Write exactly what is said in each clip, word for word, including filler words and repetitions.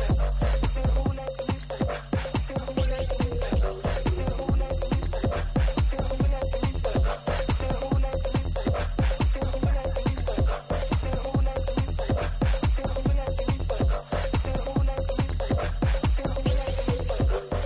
Thank you.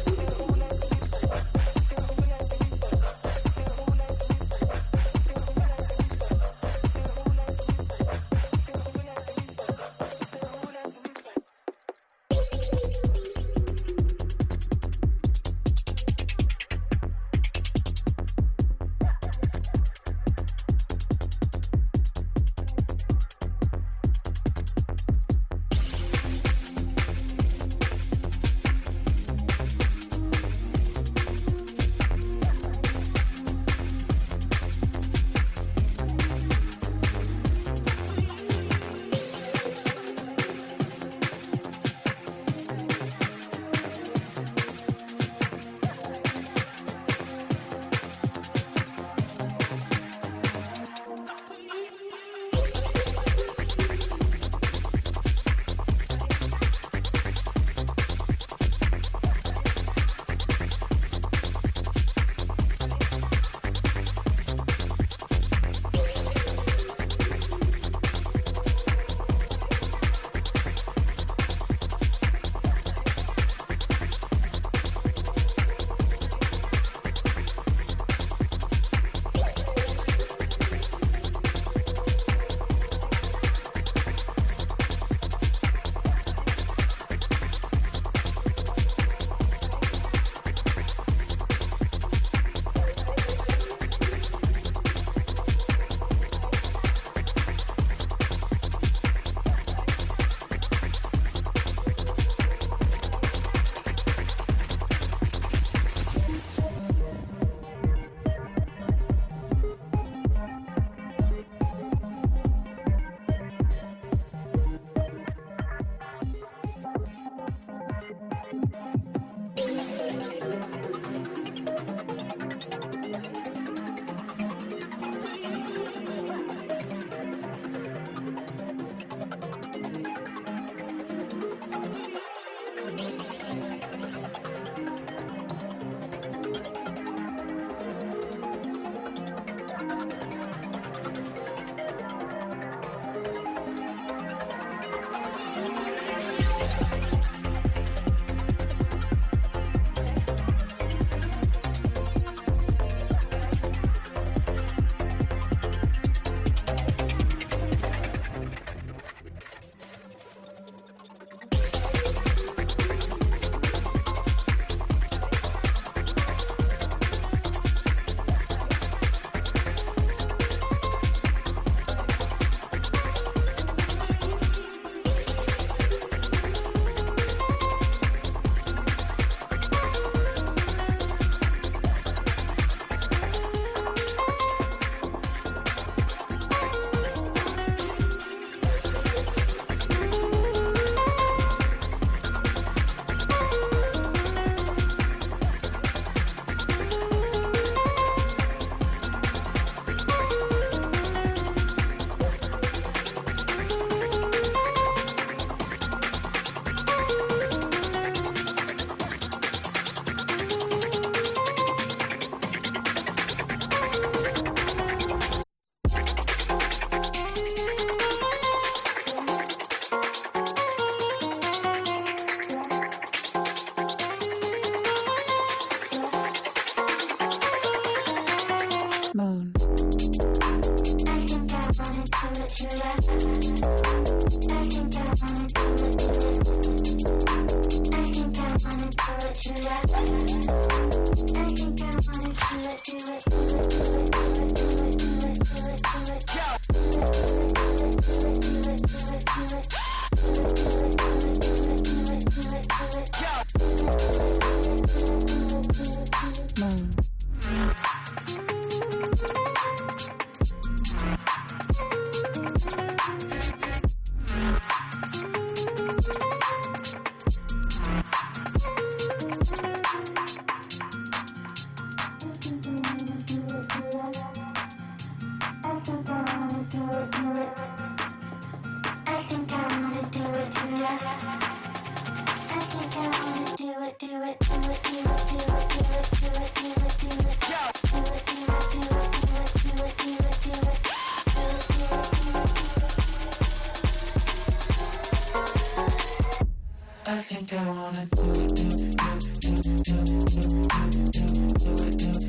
think I wanna do it, do it, do it, do it, do it, do it, do it, do it,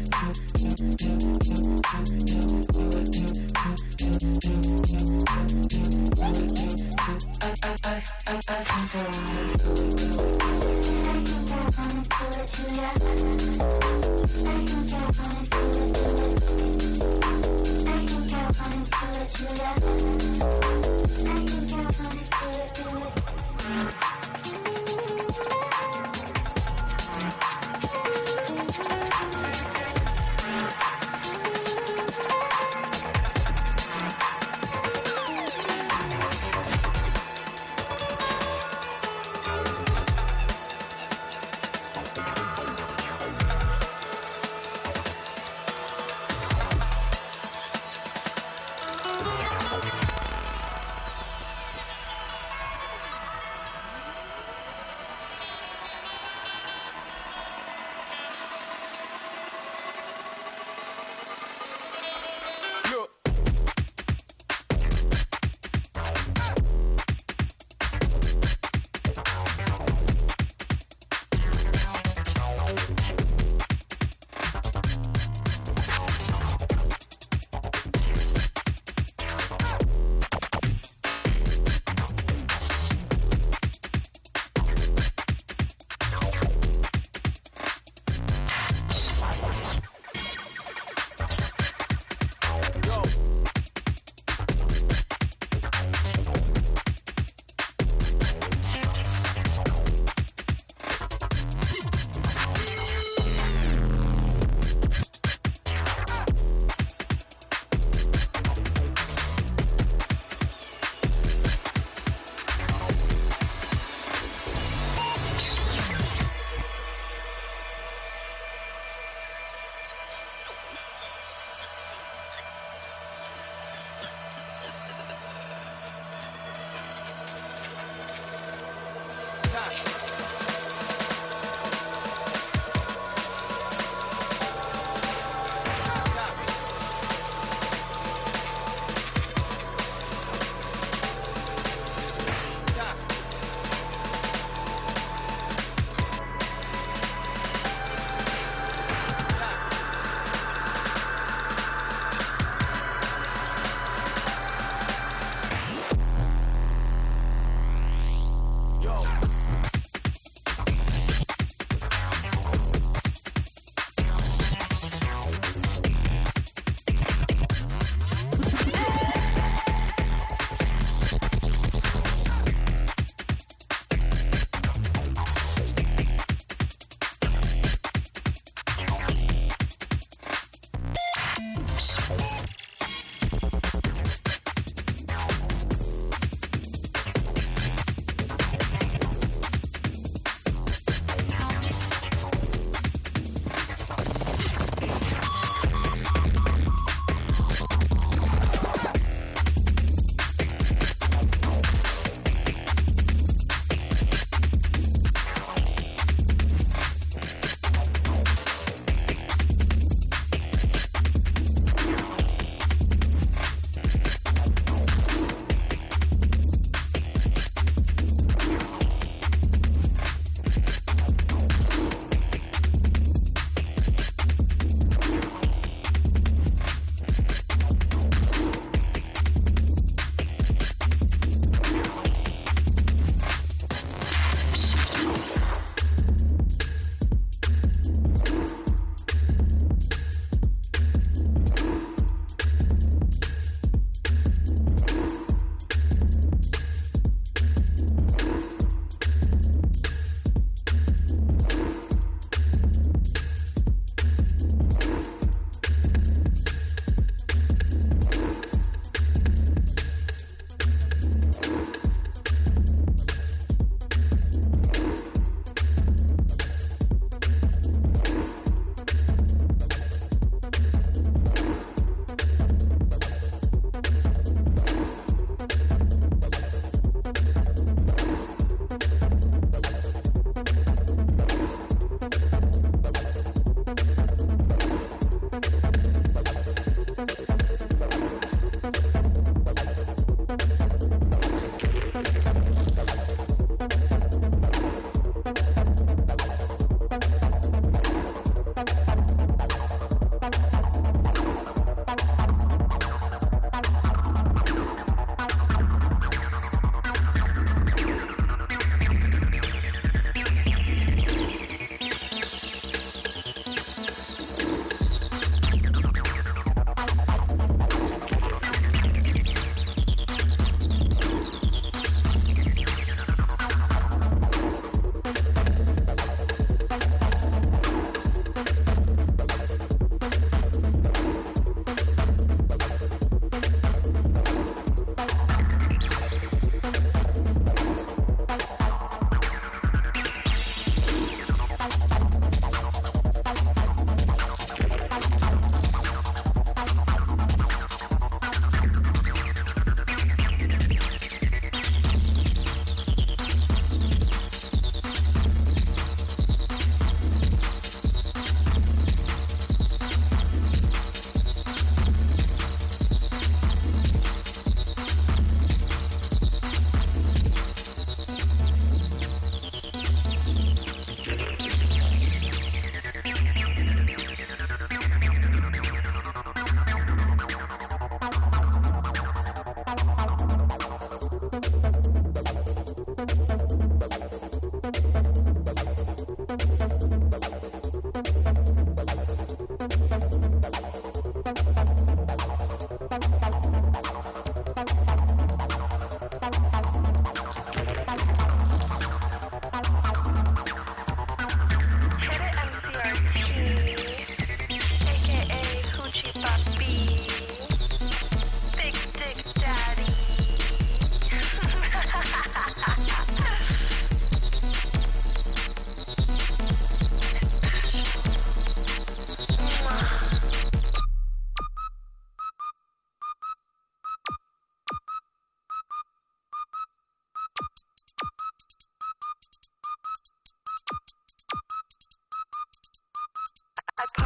I, I, I, I, I think I wanna do it. I think I wanna do it to ya. I think I wanna do it, do it. I think I wanna do it to ya. I think I wanna do it, do it.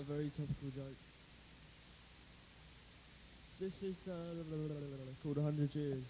a very topical joke. This is uh, called one hundred Years.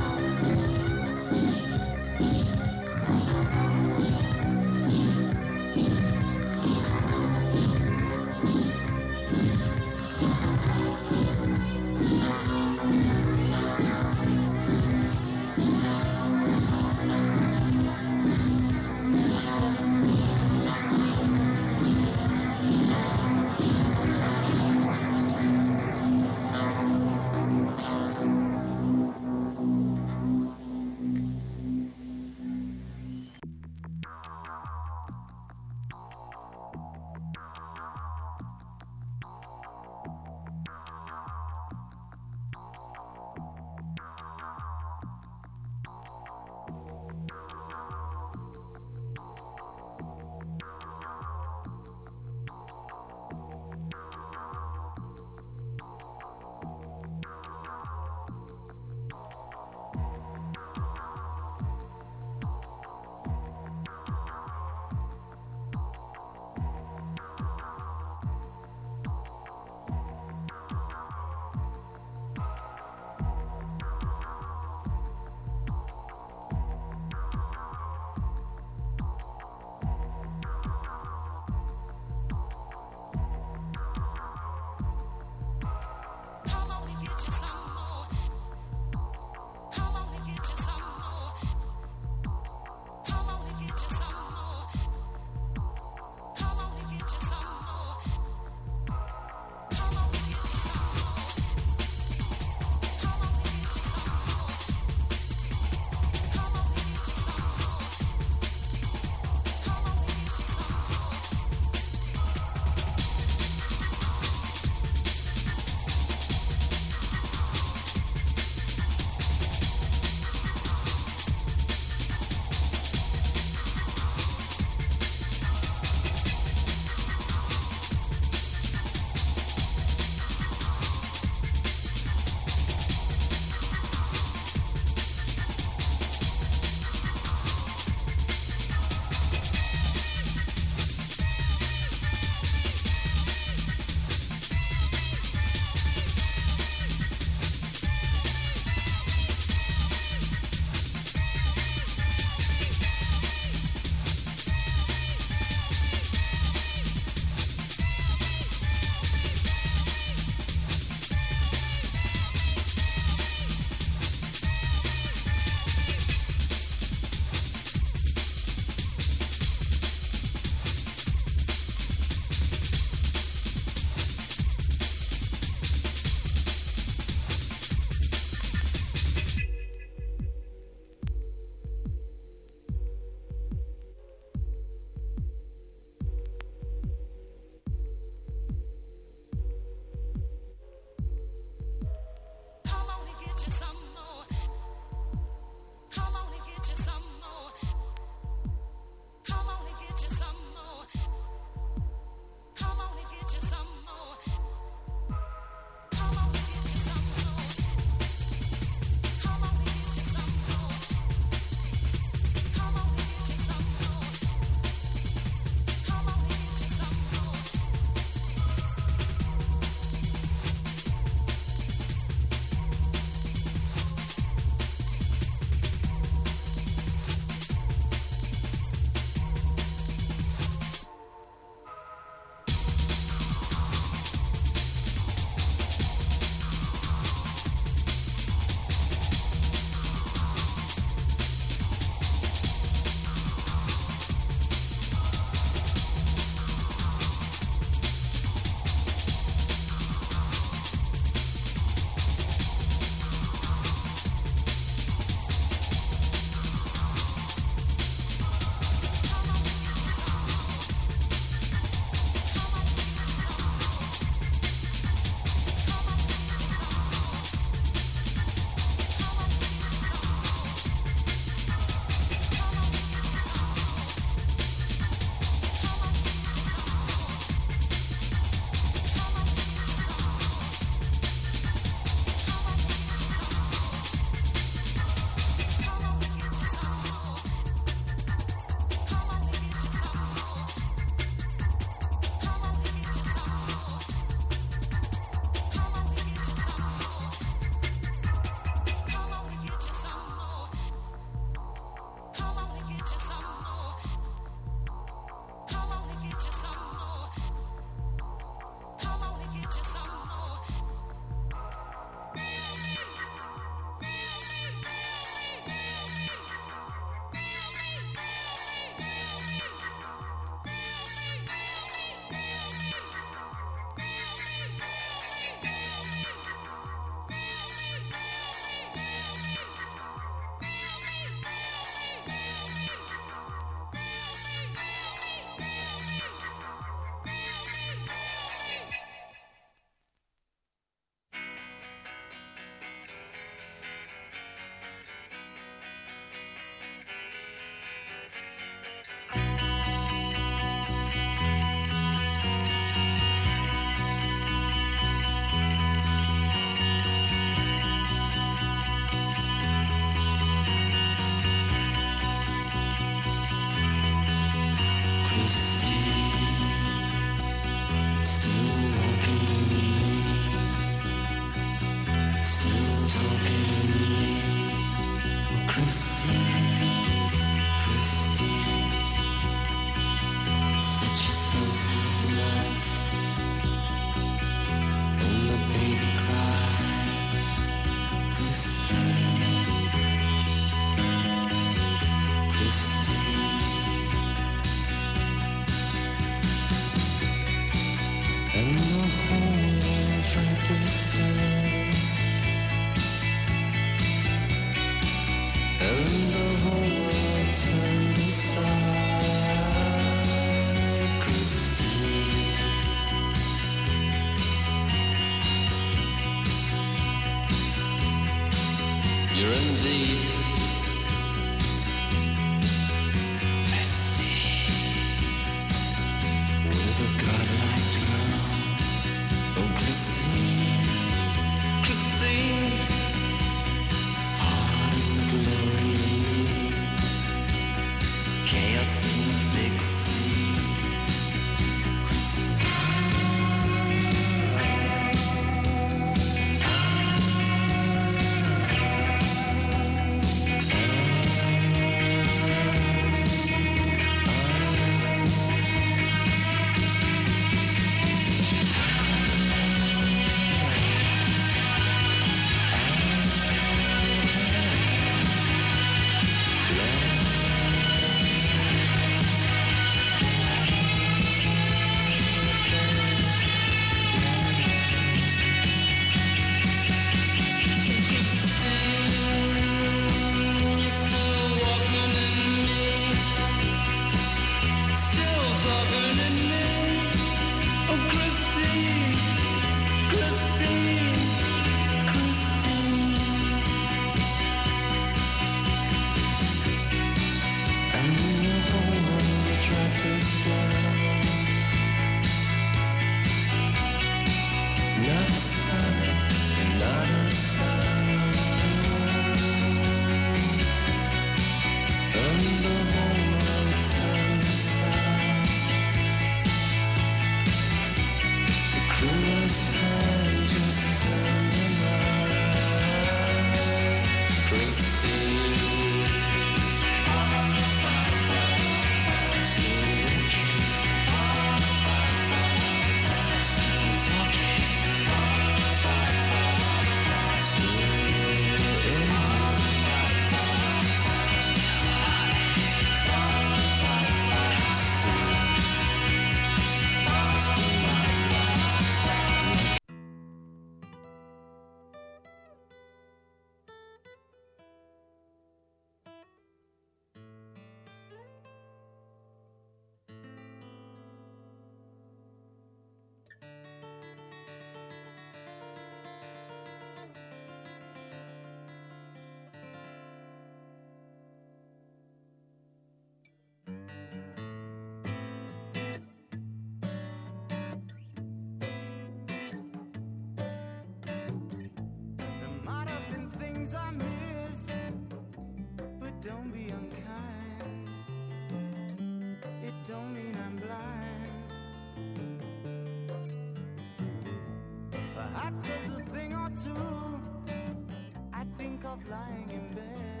lying in bed.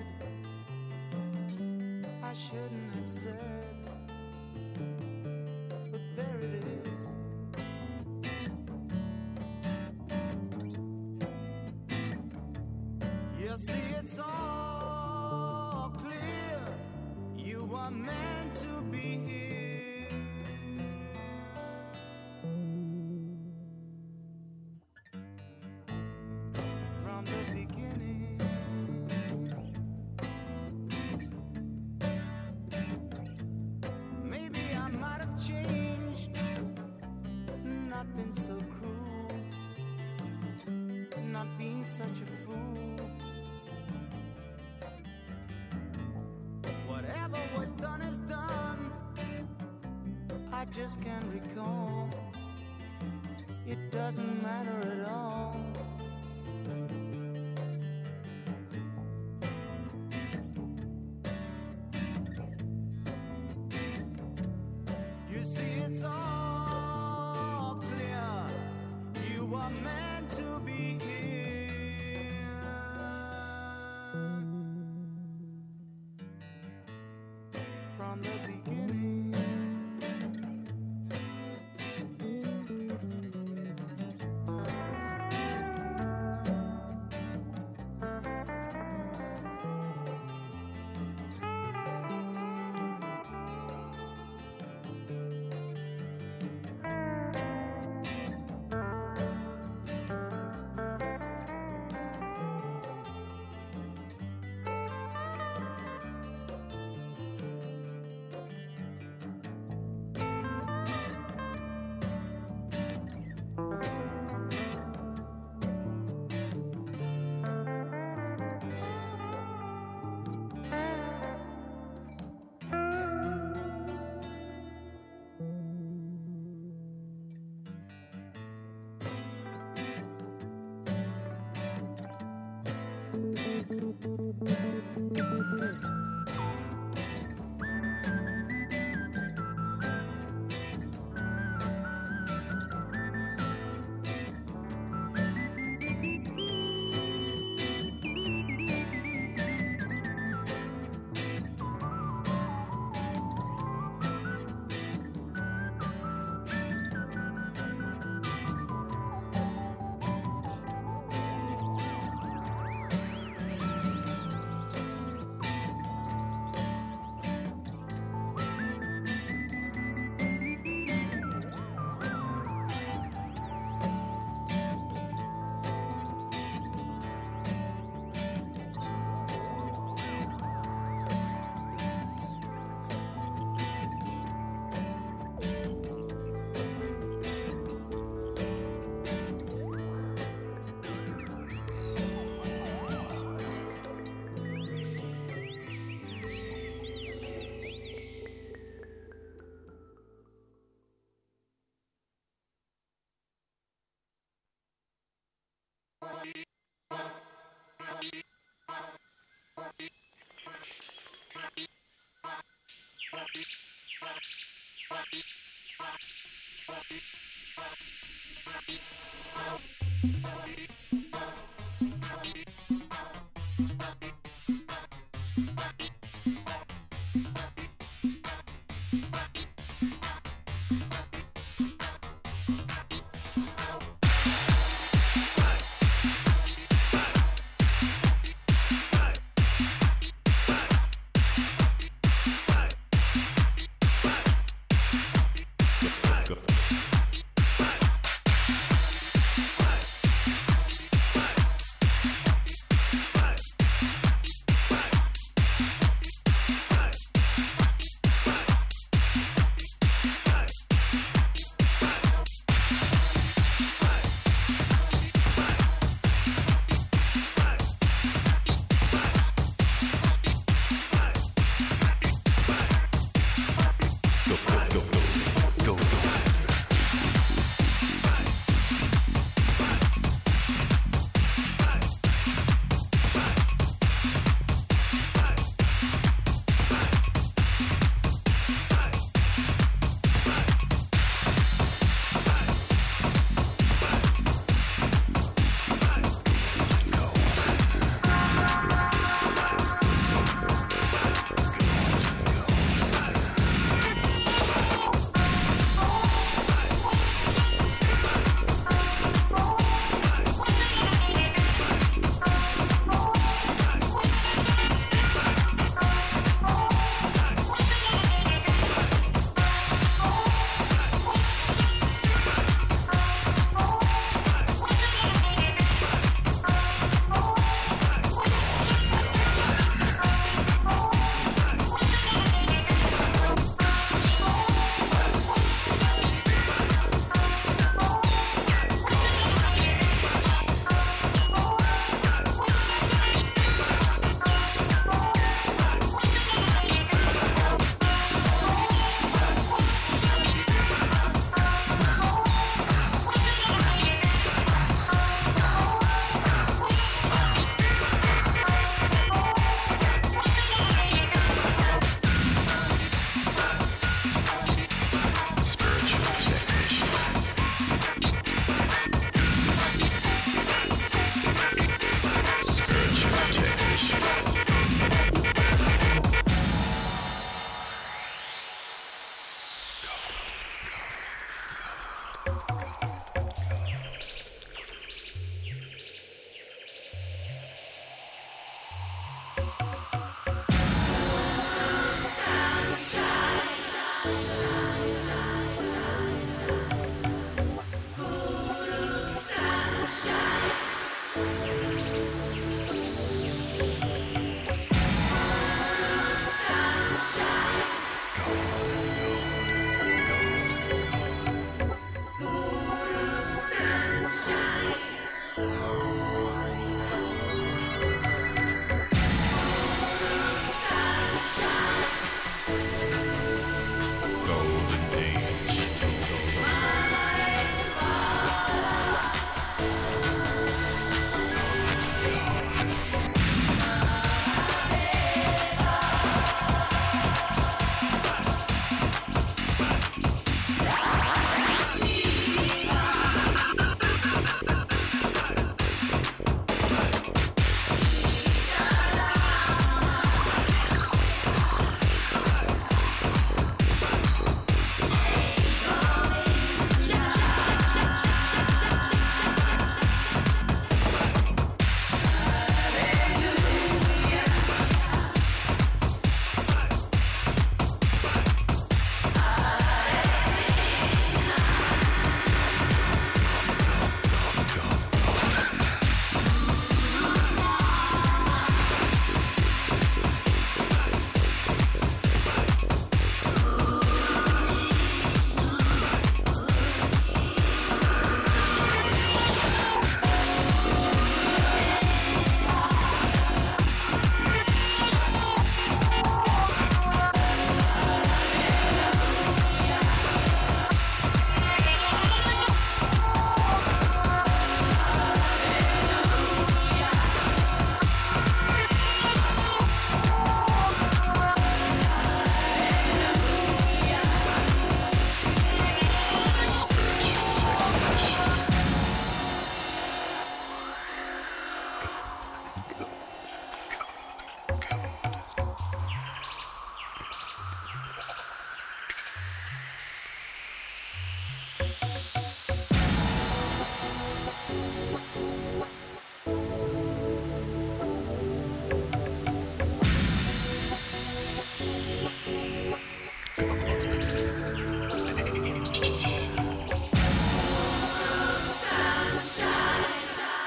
I shouldn't have said, but there it is. You see, it's all clear. You are meant to be here. From the beginning. Maybe I might have changed, not been so cruel, not being such a fool. Whatever was done is done. I just can't recall. It doesn't matter at all. You see, it's all clear. You are meant to be here.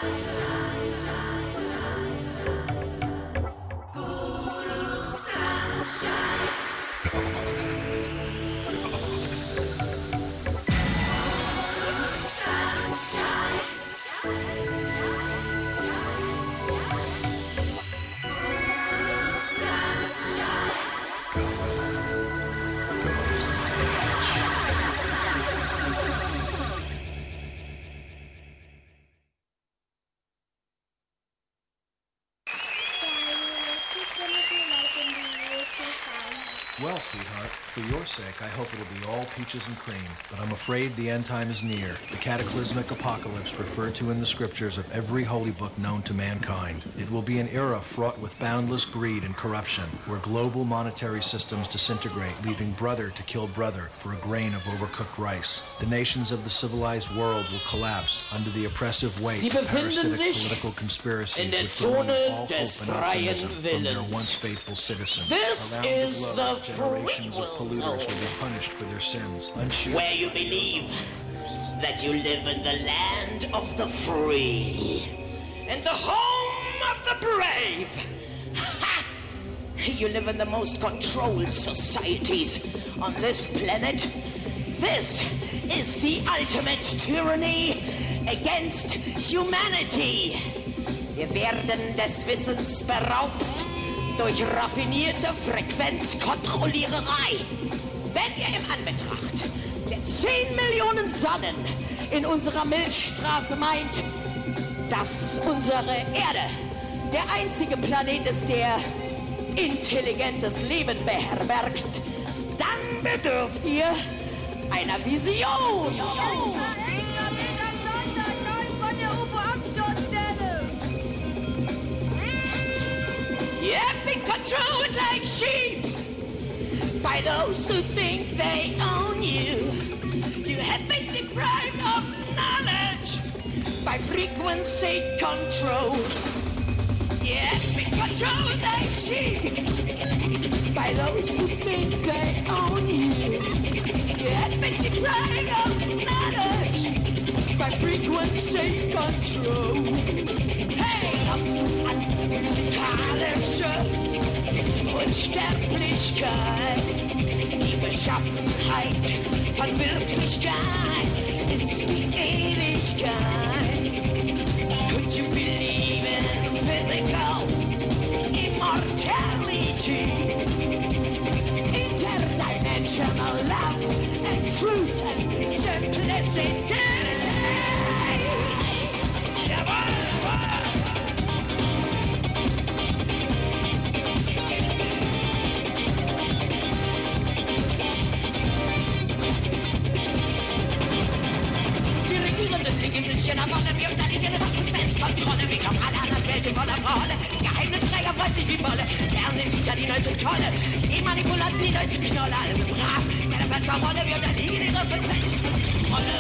Well, sweetheart, for your sake, I hope it'll be all peaches and cream. But I'm afraid the end time is near. The cataclysmic apocalypse referred to in the scriptures of every holy book known to mankind. It will be an era fraught with boundless greed and corruption, where global monetary systems disintegrate, leaving brother to kill brother for a grain of overcooked rice. The nations of the civilized world will collapse under the oppressive weight Sie of befinden parasitic sich political conspiracies in der which remove Zone all des hope and freien optimism from their Willens. once faithful citizens. This Around is the globe, the generations free of will polluters zone, will be punished for their sins. Unshielded where you believe that you live in the land of the free and the home of the brave. Ha! You live in the most controlled societies on this planet. This is the ultimate tyranny against humanity. Wir werden des Wissens beraubt durch raffinierte Frequenzkontrolliererei. Wenn ihr im Anbetracht der zehn Millionen Sonnen in unserer Milchstraße meint, dass unsere Erde der einzige Planet ist, der intelligentes Leben beherbergt, dann bedürft ihr einer Vision. You have been controlled like sheep by those who think they own you. You have been deprived of knowledge by frequency control. You have been controlled like sheep by those who think they own you. You have been deprived of knowledge by frequency control. Hey, kommst du an physikalische Unsterblichkeit? Die Beschaffenheit von Wirklichkeit ist die Ewigkeit. Could you believe in physical immortality? Interdimensional love and truth and simplicity. Wir unterliegen der Frequenzkontrolle. Wir kommen alle an das Weltchen voller Rolle. Geheimnisträger freut sich wie Bolle. Fernsehen sieht ja die neuesten Tolle. Die Manipulanten, die neuesten Knolle. Alle sind brav. Keine Fensterrolle. Wir unterliegen ihrer Frequenzkontrolle.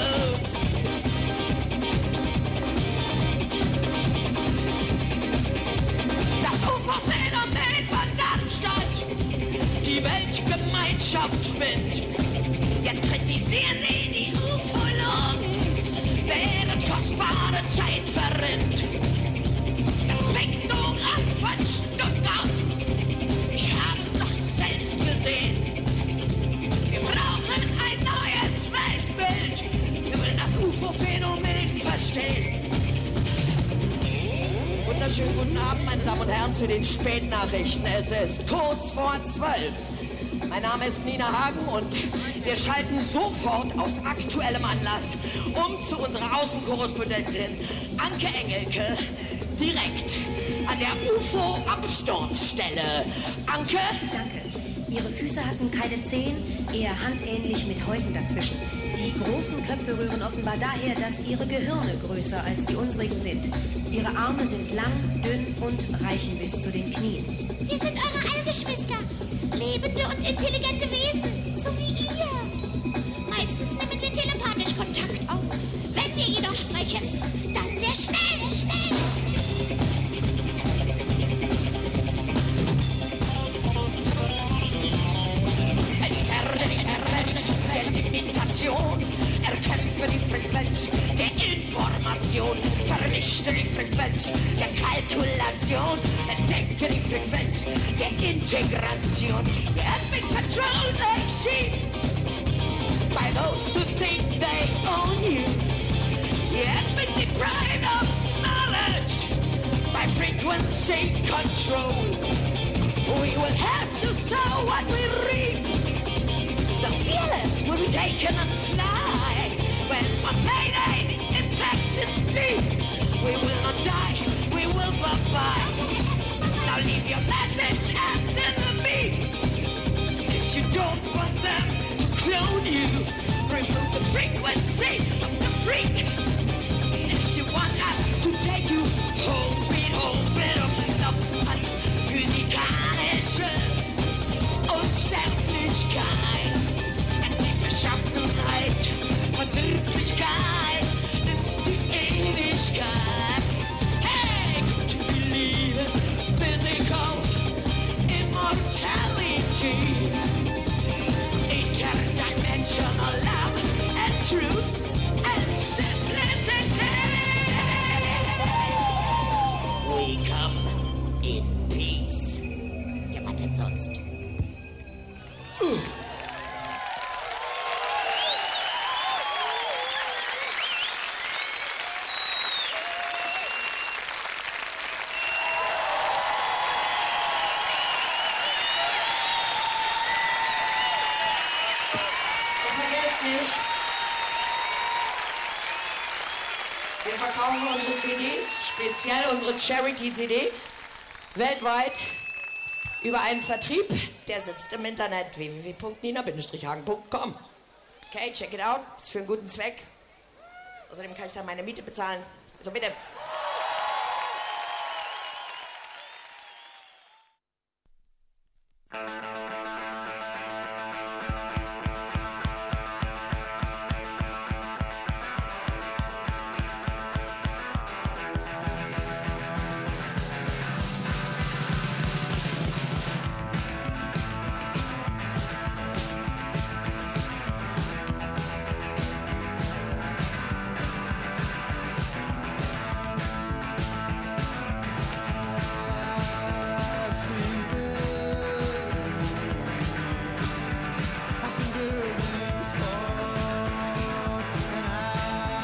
Das U F O-Phänomen von Darmstadt. Die Weltgemeinschaft spinnt. Jetzt kritisieren sie die Ufologen, während kostbare Zeit verrinnt. Das Piktogramm von Stuttgart, ich habe es doch selbst gesehen. Wir brauchen ein neues Weltbild, wir wollen das U F O-Phänomen verstehen. Wunderschönen guten Abend, meine Damen und Herren, zu den Spätnachrichten. Es ist kurz vor zwölf. Mein Name ist Nina Hagen und wir schalten sofort aus aktuellem Anlass um zu unserer Außenkorrespondentin Anke Engelke direkt an der U F O-Absturzstelle. Anke? Danke. Ihre Füße hatten keine Zehen, eher handähnlich mit Häuten dazwischen. Die großen Köpfe rühren offenbar daher, dass ihre Gehirne größer als die unsrigen sind. Ihre Arme sind lang, dünn und reichen bis zu den Knien. Wir sind eure Allgeschwister. Lebende und intelligente Wesen, so wie ihr. Meistens nehmen wir telepathisch Kontakt auf. Wenn wir jedoch sprechen, dann sehr schnell, schnell. Entferne die Frequenz der Limitation. Erkämpfe die Frequenz der Information. Vernichte die Frequenz der Kalkulation. Entdecke die Frequenz der Integration. The epic patrol like sheep by those who think they own you. The epic deprived of knowledge by frequency control. We will have to sow what we reap. The fearless will be taken and fly. When on Mayday the impact is deep. We will not die, we will bye-bye. Now leave your message after the beep. If you don't want them to clone you, remove the frequency of the freak. If you want us to take you home, sweet home, freedom, love and physikalische Unsterblichkeit. Und die Beschaffenheit von Wirklichkeit ist die Ewigkeit. Hey, could you believe in physical immortality? Interdimensional love and truth and simplicity. We come in peace. Ja, was denn sonst? Uh. Nicht. Wir verkaufen unsere C Ds, speziell unsere Charity-C D, weltweit über einen Vertrieb, der sitzt im Internet w w w punkt nina hagen punkt com. Okay, check it out, ist für einen guten Zweck. Außerdem kann ich dann meine Miete bezahlen. Also bitte.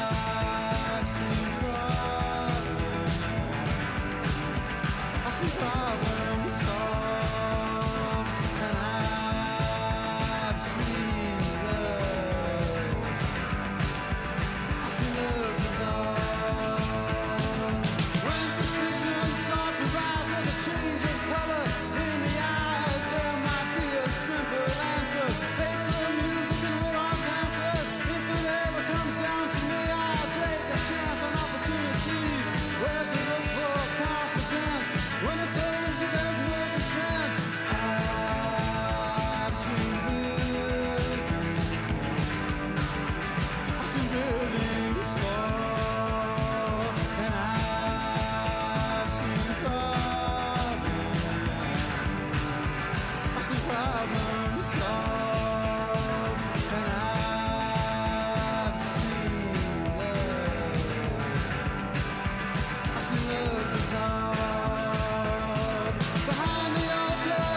Some